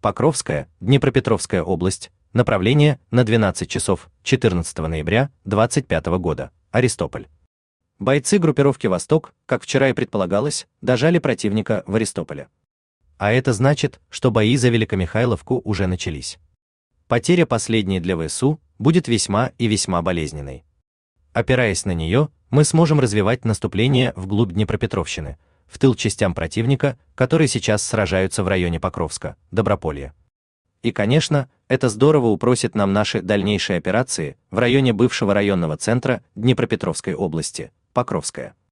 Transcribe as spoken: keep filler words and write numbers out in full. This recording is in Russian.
Покровская, Днепропетровская область, направление на двенадцать часов четырнадцатого ноября двадцать пятого года, Аристополь. Бойцы группировки «Восток», как вчера и предполагалось, дожали противника в Аристополе. А это значит, что бои за Великомихайловку уже начались. Потеря последней для ВСУ будет весьма и весьма болезненной. Опираясь на нее, мы сможем развивать наступление вглубь Днепропетровщины, в тыл частям противника, которые сейчас сражаются в районе Покровска, Доброполья. И, конечно, это здорово упростит нам наши дальнейшие операции в районе бывшего районного центра Днепропетровской области, Покровская.